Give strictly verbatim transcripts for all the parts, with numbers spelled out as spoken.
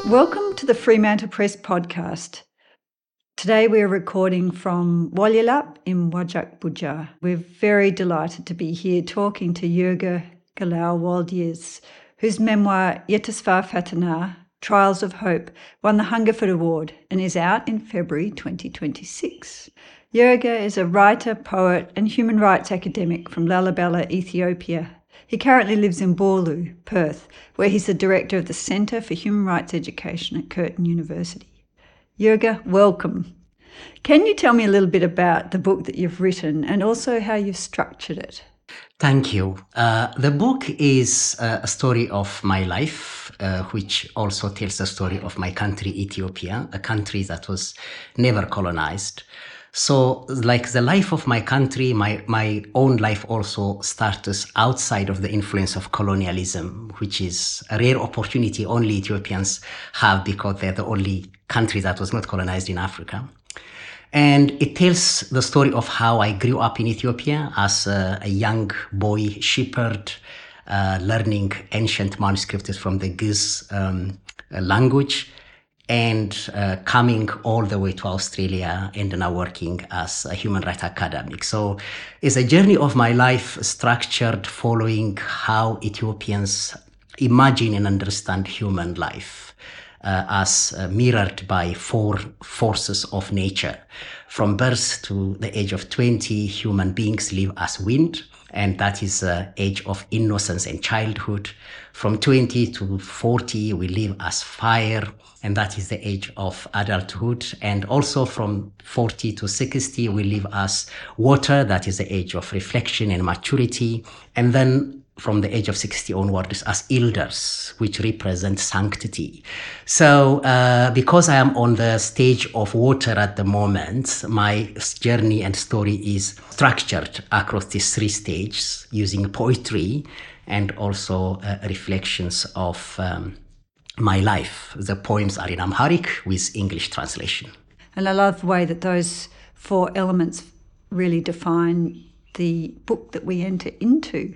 Welcome to the Fremantle Press podcast. Today we are recording from Walyalap in Wajak Buja. We're very delighted to be here talking to Jurga Galal-Waldiers, whose memoir Yetasvar Fatana, Trials of Hope, won the Hungerford Award and is out in February twenty twenty-six. Jurga is a writer, poet and human rights academic from Lalibela, Ethiopia. He currently lives in Bawloo, Perth, where he's the director of the Centre for Human Rights Education at Curtin University. Jurga, welcome. Can you tell me a little bit about the book that you've written and also how you've structured it? Thank you. Uh, the book is uh, a story of my life, uh, which also tells the story of my country, Ethiopia, a country that was never colonized. So like the life of my country, my, my own life also starts outside of the influence of colonialism, which is a rare opportunity only Ethiopians have because they're the only country that was not colonized in Africa. And it tells the story of how I grew up in Ethiopia as a, a young boy shepherd, uh, learning ancient manuscripts from the Giz um, language, and uh, coming all the way to Australia and now working as a human rights academic. So it's a journey of my life structured following how Ethiopians imagine and understand human life uh, as uh, mirrored by four forces of nature. From birth to the age of twenty, human beings live as wind, and that is the age of innocence and childhood. From twenty to forty, we live as fire, and that is the age of adulthood. And also from forty to sixty, we live as water, that is the age of reflection and maturity. And then from the age of sixty onwards as elders, which represent sanctity. So uh, because I am on the stage of water at the moment, my journey and story is structured across these three stages using poetry and also uh, reflections of um, my life. The poems are in Amharic with English translation. And I love the way that those four elements really define the book that we enter into.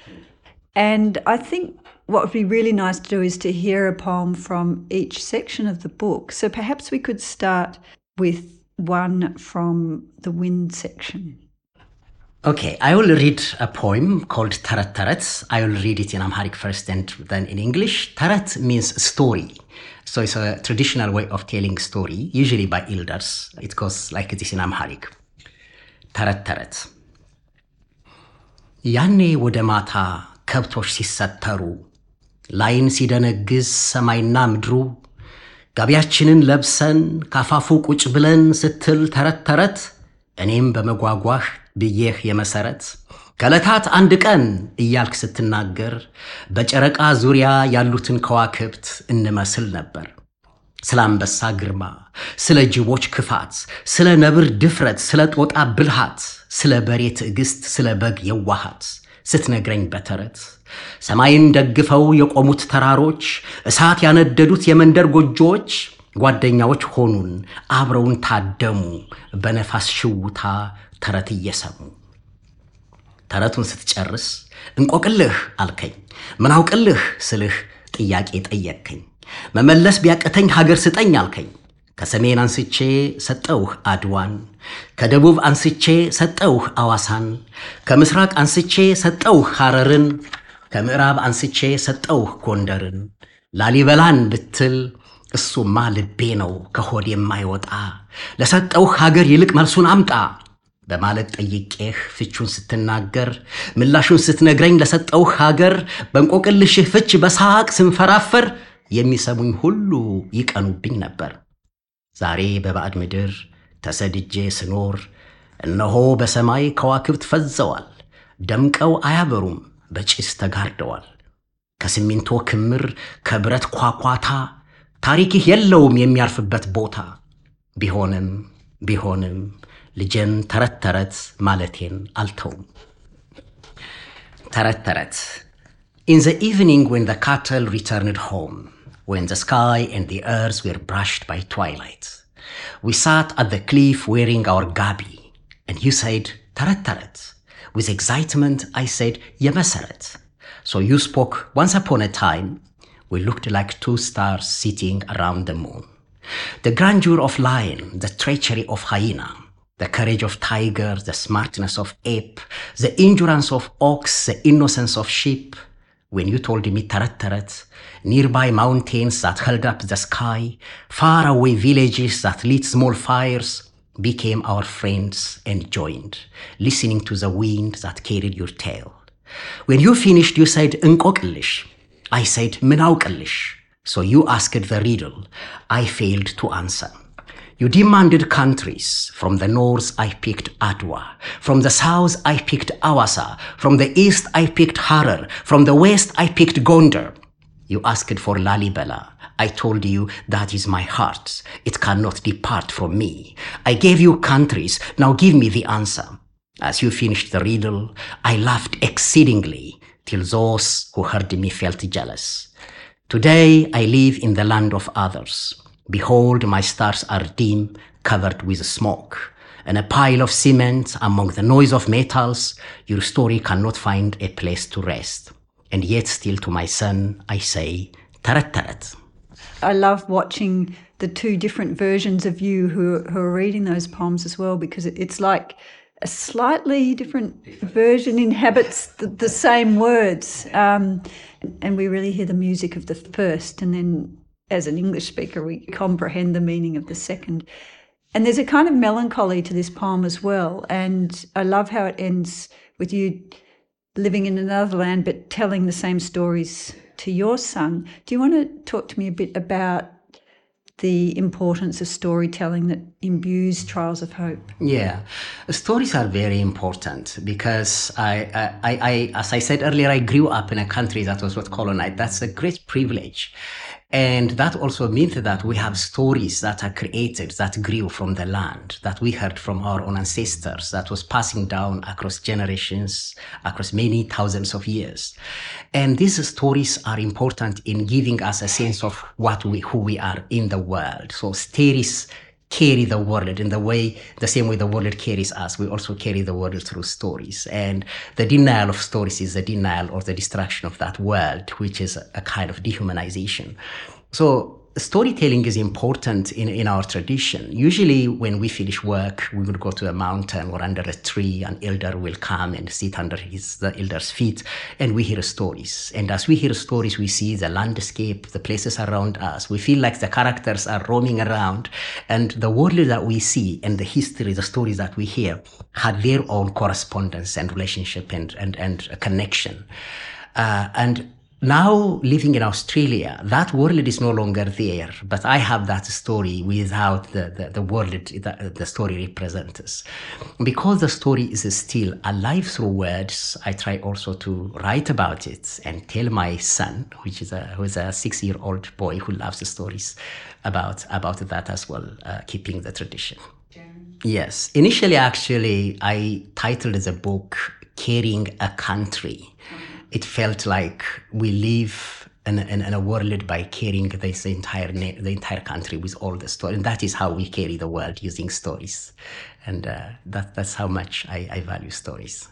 And I think what would be really nice to do is to hear a poem from each section of the book. So perhaps we could start with one from the wind section. Okay, I will read a poem called Tarat Tarat. I will read it in Amharic first and then in English. Tarat means story. So it's a traditional way of telling story, usually by elders. It goes like this in Amharic. Tarat Tarat. Yanne wodemata ከብቶች ሲሰተሩ ላይን ሲደነግዝ ሰማይና ምድሩ ጋቢያችንን ለብሰን ካፋፉ ቁጭ ብለን ስትል ተረት ተረት እኔም በመጓጓህ ብዬህ የመሰረት ከለታት አንድ ቀን እያልክ ስትናገር በጨረቃ ዙሪያ ያሉትን ከዋክብት እንመስል ነበር ስለ አንበሳ ግርማ ስለ ጅቦች ክፋት ስለ ነብር ድፍረት ስለ ጦጣ ብልሃት ስለ በሬ ትዕግስት ስለ በግ የዋሃት ስትነግረኝ በተረት ሰማይን ደግፈው የቆሙት ተራሮች እሳት ያነደዱት የመንደር ጎጆዎች ጓደኛዎች ሆኑን አብረውን ታደሙ በነፋስ ሽውታ ተረት እየሰሙ ተረቱን ስትጨርስ እንቆቅልህ አልከኝ ምን አውቅልህ ስልህ ጥያቄ ጠየቅከኝ መመለስ ቢያቀተኝ ሀገር ስጠኝ አልከኝ ከሰሜን አንስቼ ሰጠውህ አድዋን ከደቡብ አንስቼ ሰጠውህ አዋሳን ከምስራቅ አንስቼ ሰጠውህ ሐረርን ከምዕራብ አንስቼ ሰጠውህ ጎንደርን ላሊበላን ብትል እሱማ ልቤ ነው ከሆድ የማይወጣ ለሰጠውህ ሀገር ይልቅ መልሱን አምጣ በማለት ጠይቄህ ፍቹን ስትናገር ምላሹን ስትነግረኝ ለሰጠውህ ሀገር በእንቆቅልሽህ ፍች በሳቅ ስንፈራፈር የሚሰሙኝ ሁሉ ይቀኑብኝ ነበር ዛሬ በባዕድ ምድር ተሰድጄ ስኖር እነሆ በሰማይ ከዋክብት ፈዘዋል ደምቀው አያበሩም በጭስ ተጋርደዋል ከሲሚንቶ ክምር ከብረት ኳኳታ ታሪክህ የለውም የሚያርፍበት ቦታ ቢሆንም ቢሆንም ልጄን ተረት ተረት ማለቴን አልተውም ተረት ተረት In the evening when the cattle returned home, when the sky and the earth were brushed by twilight, we sat at the cliff wearing our gabi, and you said, Tarat Tarat. With excitement, I said, Yemesaret. So you spoke once upon a time, We looked like two stars sitting around the moon. The grandeur of lion, the treachery of hyena, the courage of tiger, the smartness of ape, the endurance of ox, the innocence of sheep. When you told me tarat tarat, nearby mountains that held up the sky, far away villages that lit small fires, became our friends and joined, listening to the wind that carried your tale. When you finished, you said, "Enkoqlish." I said, "Menauqlish." So you asked the riddle. I failed to answer. You demanded countries. From the north, I picked Adwa. From the south, I picked Awasa. From the east, I picked Harar. From the west, I picked Gondar. You asked for Lalibela. I told you, that is my heart. It cannot depart from me. I gave you countries. Now give me the answer. As you finished the riddle, I laughed exceedingly, till those who heard me felt jealous. Today, I live in the land of others. Behold, my stars are dim, covered with smoke. And a pile of cement among the noise of metals, your story cannot find a place to rest. And yet still to my son, I say, tarat tarat. I love watching the two different versions of you who, who are reading those poems as well, because it's like a slightly different version inhabits the, the same words. Um, and we really hear the music of the first, and then as an English speaker, we comprehend the meaning of the second. And there's a kind of melancholy to this poem as well. And I love how it ends with you living in another land but telling the same stories to your son. Do you want to talk to me a bit about the importance of storytelling that imbues Trials of Hope? Yeah, stories are very important because I, I, I, as I said earlier, I grew up in a country that was not colonized. That's a great privilege. And that also means that we have stories that are created, that grew from the land, that we heard from our own ancestors, that was passing down across generations, across many thousands of years. And these stories are important in giving us a sense of what we, who we are in the world. So stories carry the world in the way, the same way the world carries us. We also carry the world through stories. And the denial of stories is the denial or the destruction of that world, which is a kind of dehumanization. So storytelling is important in, in our tradition. Usually when we finish work, we would go to a mountain or under a tree. An elder will come and sit under his, the elder's feet, and we hear stories. And as we hear stories, we see the landscape, the places around us. We feel like the characters are roaming around, and the world that we see and the history, the stories that we hear had their own correspondence and relationship and, and, and a connection. Uh, and Now, living in Australia, that world is no longer there, but I have that story without the, the, the world that the story represents. Because the story is still alive through words, I try also to write about it and tell my son, which is a, who is a six-year-old boy who loves the stories, about, about that as well, uh, keeping the tradition. Yes. Initially, actually, I titled the book, Carrying a Country. It felt like we live in, in, in a world by carrying this entire the entire country with all the stories. And that is how we carry the world, using stories. And uh, that, that's how much I, I value stories.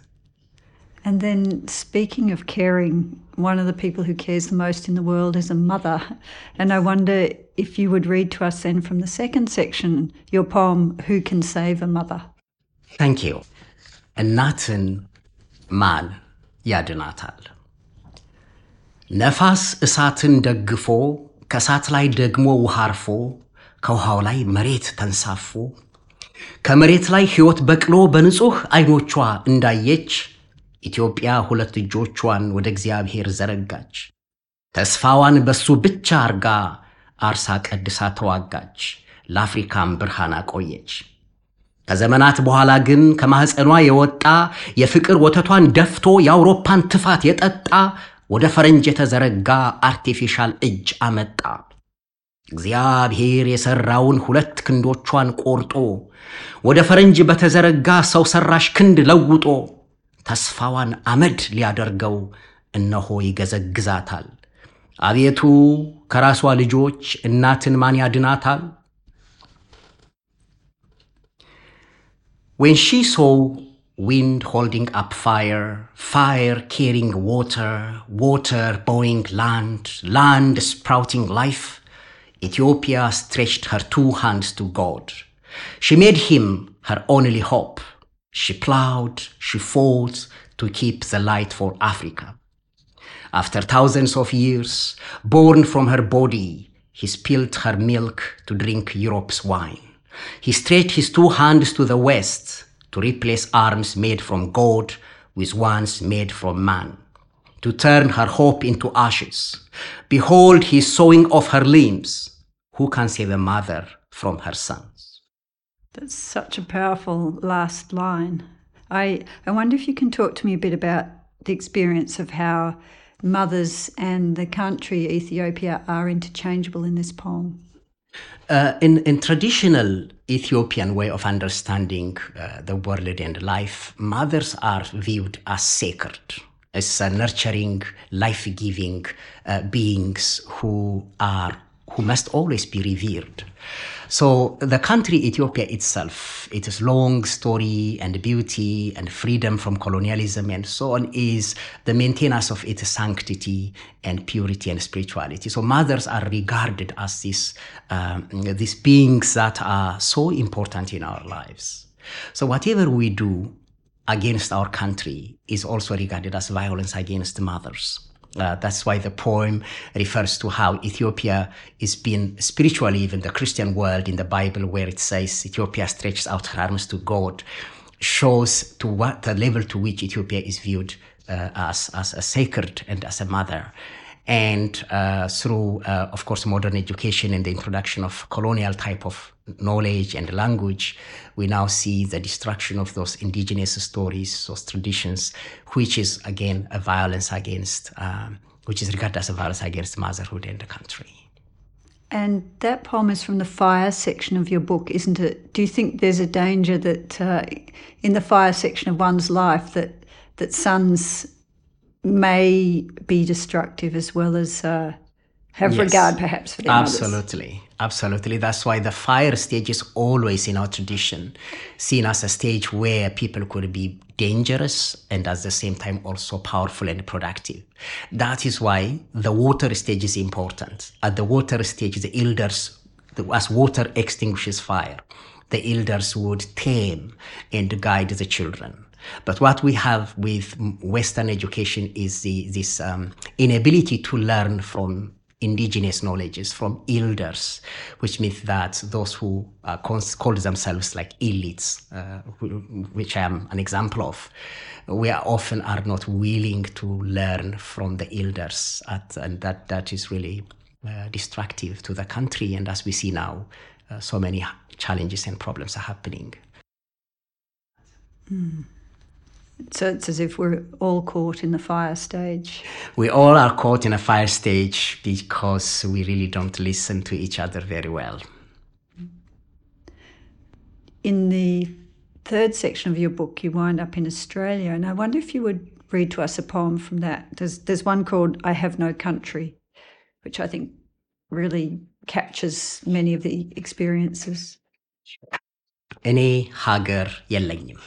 And then, speaking of caring, one of the people who cares the most in the world is a mother. And I wonder if you would read to us then from the second section, your poem, Who Can Save a Mother? Thank you. እናትን ማን ያድናታል? ነፋስ እሳትን ደግፎ ከእሳት ላይ ደግሞ ውሃ አርፎ ከውሃው ላይ መሬት ተንሳፎ ከመሬት ላይ ሕይወት በቅሎ በንጹህ አይኖቿ እንዳየች ኢትዮጵያ ሁለት እጆቿን ወደ እግዚአብሔር ዘረጋች። ተስፋዋን በሱ ብቻ አርጋ አርሳ ቀድሳ ተዋጋች። ለአፍሪካም ብርሃን አቆየች። ከዘመናት በኋላ ግን ከማህፀኗ የወጣ የፍቅር ወተቷን ደፍቶ የአውሮፓን ትፋት የጠጣ ወደ ፈረንጅ የተዘረጋ አርቲፊሻል እጅ አመጣ። እግዚአብሔር የሰራውን ሁለት ክንዶቿን ቆርጦ ወደ ፈረንጅ በተዘረጋ ሰው ሰራሽ ክንድ ለውጦ ተስፋዋን አመድ ሊያደርገው እነሆ ይገዘግዛታል። አቤቱ ከራሷ ልጆች እናትን ማን ያድናታል? When she saw wind holding up fire, fire carrying water, water bowing land, land sprouting life, Ethiopia stretched her two hands to God. She made him her only hope. She plowed, she fought to keep the light for Africa. After thousands of years, born from her body, he spilled her milk to drink Europe's wine. He stretched his two hands to the west to replace arms made from God with ones made from man, to turn her hope into ashes. Behold, he is sawing off her limbs. Who can save a mother from her sons? That's such a powerful last line. I, I wonder if you can talk to me a bit about the experience of how mothers and the country, Ethiopia, are interchangeable in this poem. Uh, in, in traditional Ethiopian way of understanding uh, the world and life, mothers are viewed as sacred, as uh, nurturing, life-giving uh, beings who are who must always be revered. So the country Ethiopia itself, its long story and beauty and freedom from colonialism and so on, is the maintenance of its sanctity and purity and spirituality. So mothers are regarded as these, um, these beings that are so important in our lives. So whatever we do against our country is also regarded as violence against mothers. Uh, that's why the poem refers to how Ethiopia is being spiritually, even the Christian world in the Bible, where it says Ethiopia stretches out her arms to God, shows to what the level to which Ethiopia is viewed uh, as, as a sacred and as a mother. And uh, through, uh, of course, modern education and the introduction of colonial type of knowledge and language, we now see the destruction of those indigenous stories, those traditions, which is, again, a violence against, um, which is regarded as a violence against motherhood in the country. And that poem is from the fire section of your book, isn't it? Do you think there's a danger that uh, in the fire section of one's life that that sons may be destructive as well as uh, have yes. regard perhaps for their Absolutely. mothers? Absolutely. That's why the fire stage is always in our tradition seen as a stage where people could be dangerous and at the same time also powerful and productive. That is why the water stage is important. At the water stage, the elders, as water extinguishes fire, the elders would tame and guide the children. But what we have with Western education is the, this um, inability to learn from indigenous knowledges, from elders, which means that those who uh, call themselves like elites, uh, which I am an example of, we are often are not willing to learn from the elders, at, and that, that is really uh, destructive to the country. And as we see now, uh, so many challenges and problems are happening. Mm. So it's as if we're all caught in the fire stage. We all are caught in a fire stage because we really don't listen to each other very well. In the third section of your book, you wind up in Australia, and I wonder if you would read to us a poem from that. There's, there's one called I Have No Country, which I think really captures many of the experiences. እኔ ሀገር የለኝም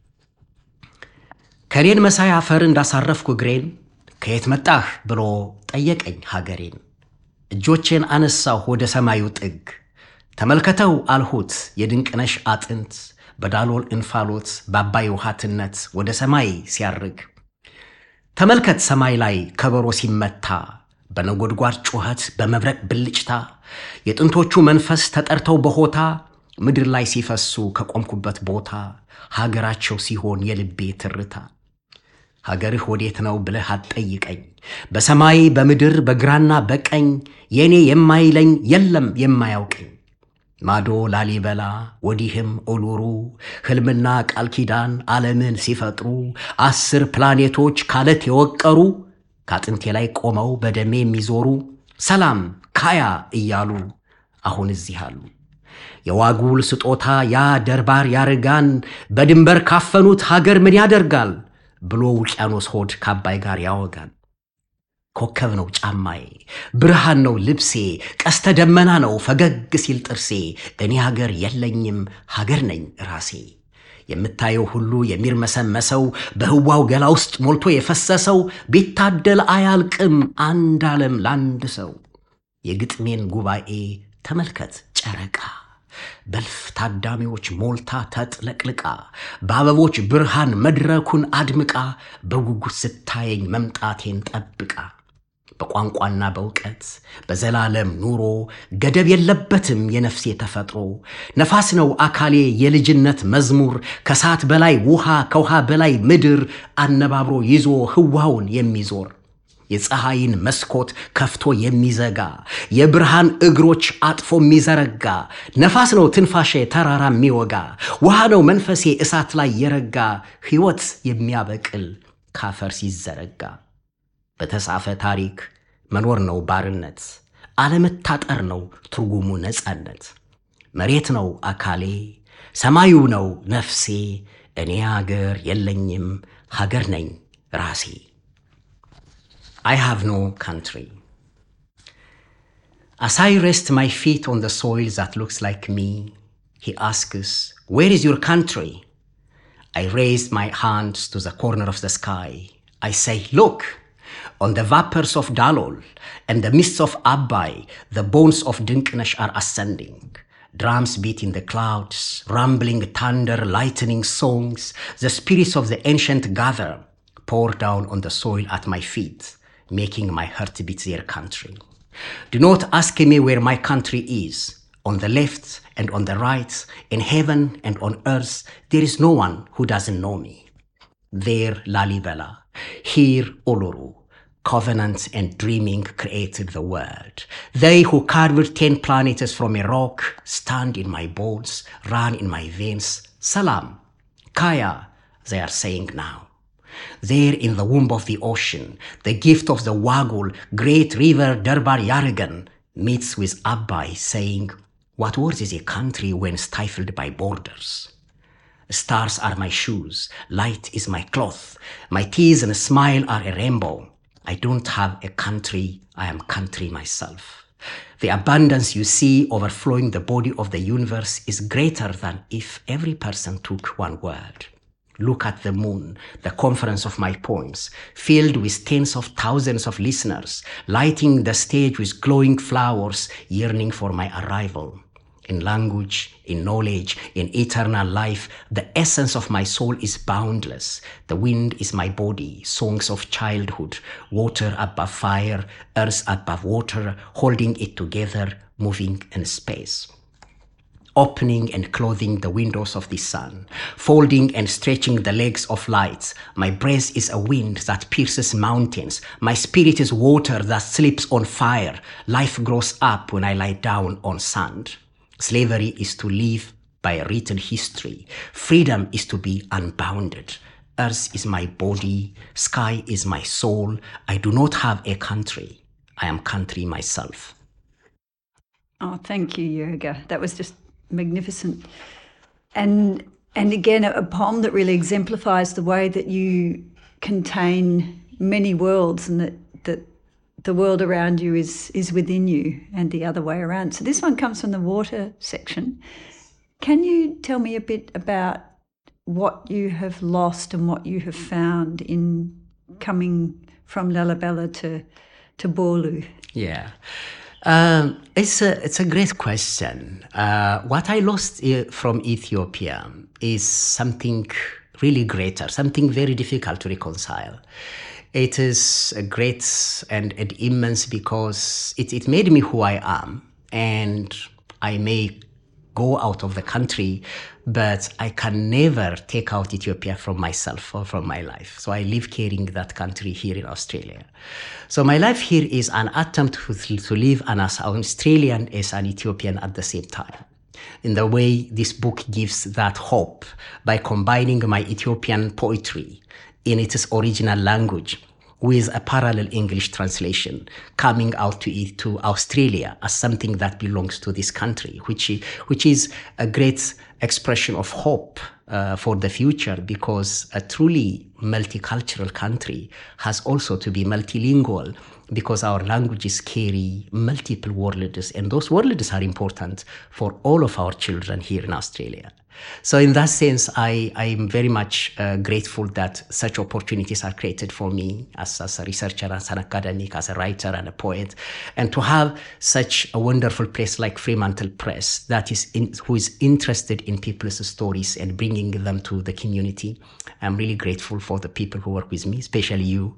ከሬን መሳይ አፈር እንዳሳረፍኩ ግሬን ከየት መጣህ ብሎ ጠየቀኝ ሀገሬን እጆቼን አነሳው ወደ ሰማዩ ጥግ ተመልከተው አልሁት የድንቅነሽ አጥንት በዳሎል እንፋሎት ባባይ ውሃትነት ወደ ሰማይ ሲያርግ ተመልከት ሰማይ ላይ ከበሮ ሲመታ በነጎድጓድ ጩኸት በመብረቅ ብልጭታ የጥንቶቹ መንፈስ ተጠርተው በሆታ ምድር ላይ ሲፈሱ ከቆምኩበት ቦታ ሀገራቸው ሲሆን የልቤ ትርታ ሀገርህ ወዴት ነው ብለህ አትጠይቀኝ በሰማይ በምድር በግራና በቀኝ የኔ የማይለኝ የለም የማያውቀኝ ማዶ ላሊበላ ወዲህም ኦሉሩ ህልምና ቃል ኪዳን ዓለምን ሲፈጥሩ አስር ፕላኔቶች ካለት የወቀሩ ካጥንቴ ላይ ቆመው በደሜ የሚዞሩ ሰላም ካያ እያሉ አሁን እዚህ አሉ የዋጉል ስጦታ ያ ደርባር ያርጋን በድንበር ካፈኑት ሀገር ምን ያደርጋል ብሎ ውቅያኖስ ሆድ ካባይ ጋር ያወጋን ኮከብ ነው ጫማዬ ብርሃን ነው ልብሴ ቀስተ ደመና ነው ፈገግ ሲል ጥርሴ እኔ ሀገር የለኝም ሀገር ነኝ ራሴ የምታየው ሁሉ የሚርመሰመሰው በህዋው ገላ ውስጥ ሞልቶ የፈሰሰው ቢታደል አያልቅም አንድ ዓለም ለአንድ ሰው የግጥሜን ጉባኤ ተመልከት ጨረቃ በልፍ ታዳሚዎች ሞልታ ተጥለቅልቃ በአበቦች ብርሃን መድረኩን አድምቃ በጉጉት ስታየኝ መምጣቴን ጠብቃ በቋንቋና በእውቀት በዘላለም ኑሮ ገደብ የለበትም የነፍሴ ተፈጥሮ ነፋስ ነው አካሌ የልጅነት መዝሙር ከሰዓት በላይ ውሃ ከውሃ በላይ ምድር አነባብሮ ይዞ ህዋውን የሚዞር የፀሐይን መስኮት ከፍቶ የሚዘጋ የብርሃን እግሮች አጥፎ የሚዘረጋ ነፋስ ነው ትንፋሼ ተራራ የሚወጋ ውሃ ነው መንፈሴ እሳት ላይ የረጋ ህይወት የሚያበቅል ካፈር ሲዘረጋ በተጻፈ ታሪክ መኖር ነው ባርነት አለመታጠር ነው ትርጉሙ ነፃነት መሬት ነው አካሌ ሰማዩ ነው ነፍሴ እኔ ሀገር የለኝም ሀገር ነኝ ራሴ I have no country. As I rest my feet on the soil that looks like me, he asks, where is your country? I raise my hands to the corner of the sky. I say, look, on the vapors of Dalol and the mists of Abbai, the bones of Dinkinesh are ascending. Drums beat in the clouds, rumbling thunder, lightning songs, the spirits of the ancient gather, pour down on the soil at my feet, making my heart beat their country. Do not ask me where my country is. On the left and on the right, in heaven and on earth, there is no one who doesn't know me. There Lalibela, here Uluru, covenant and dreaming created the world. They who carved ten planets from a rock stand in my bones, run in my veins. Salam, Kaya, they are saying now. There in the womb of the ocean, the gift of the Wagul, great river Darbar Yargan, meets with Abbai saying, what worth is a country when stifled by borders? Stars are my shoes, light is my cloth, my tears and smile are a rainbow. I don't have a country, I am country myself. The abundance you see overflowing the body of the universe is greater than if every person took one word. Look at the moon, the conference of my poems, filled with tens of thousands of listeners, lighting the stage with glowing flowers, yearning for my arrival. In language, in knowledge, in eternal life, the essence of my soul is boundless. The wind is my body, songs of childhood, water above fire, earth above water, holding it together, moving in space. Opening and closing the windows of the sun, folding and stretching the legs of light. My breath is a wind that pierces mountains. My spirit is water that sleeps on fire. Life grows up when I lie down on sand. Slavery is to live by a written history. Freedom is to be unbounded. Earth is my body. Sky is my soul. I do not have a country. I am country myself. Oh, thank you, Jurga. That was just magnificent. And and again, a poem that really exemplifies the way that you contain many worlds and that, that the world around you is, is within you and the other way around. So this one comes from the water section. Can you tell me a bit about what you have lost and what you have found in coming from Lalibela to, to Bolu? Yeah. Um, it's a it's a great question. Uh, what I lost uh, from Ethiopia is something really greater, something very difficult to reconcile. It is a great and, and immense because it, it made me who I am, and I may go out of the country, but I can never take out Ethiopia from myself or from my life. So I live carrying that country here in Australia. So my life here is an attempt to, to live as an Australian as an Ethiopian at the same time. In the way this book gives that hope by combining my Ethiopian poetry in its original language with a parallel English translation coming out to, to Australia as something that belongs to this country, which, which is a great expression of hope uh, for the future, because a truly multicultural country has also to be multilingual, because our languages carry multiple words, and those words are important for all of our children here in Australia. So in that sense, I, I'm very much uh, grateful that such opportunities are created for me as, as a researcher, as an academic, as a writer and a poet, and to have such a wonderful place like Fremantle Press that is in, who is interested in people's stories and bringing them to the community. I'm really grateful for the people who work with me, especially you.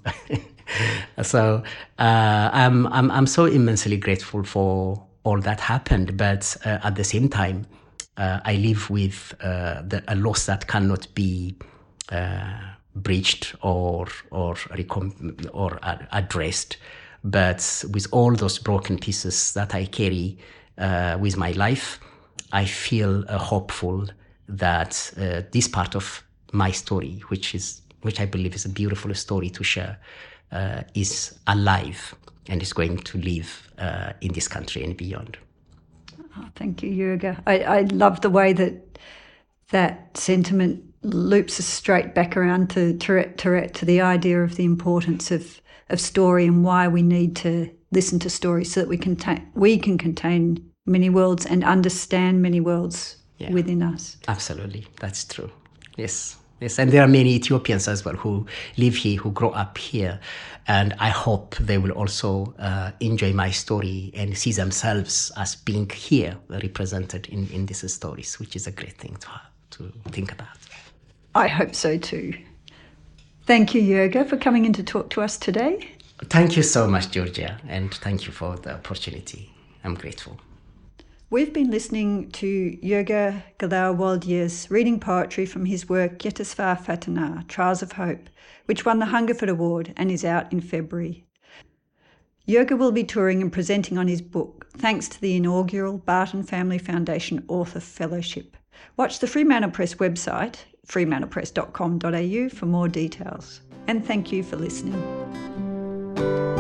So uh, I'm, I'm, I'm so immensely grateful for all that happened, but uh, at the same time, Uh, I live with uh, the, a loss that cannot be uh, breached or or recom- or ad- addressed. But with all those broken pieces that I carry uh, with my life, I feel uh, hopeful that uh, this part of my story, which is which I believe is a beautiful story to share, uh, is alive and is going to live uh, in this country and beyond. Oh, thank you, Jurga. I, I love the way that that sentiment loops us straight back around to Tourette Tourette, to the idea of the importance of, of story and why we need to listen to stories so that we can ta- we can contain many worlds and understand many worlds yeah. within us. Absolutely, that's true. Yes. Yes, and there are many Ethiopians as well who live here, who grow up here, and I hope they will also uh, enjoy my story and see themselves as being here, represented in, in these stories, which is a great thing to have, to think about. I hope so too. Thank you, Jurga, for coming in to talk to us today. Thank you so much, Georgia, and thank you for the opportunity. I'm grateful. We've been listening to Jurga Galaur-Waldje's reading poetry from his work Yetisvar Fatana, Trials of Hope, which won the Hungerford Award and is out in February. Jurga will be touring and presenting on his book, thanks to the inaugural Barton Family Foundation Author Fellowship. Watch the Fremantle Press website, fremantle press dot com dot a u, for more details. And thank you for listening.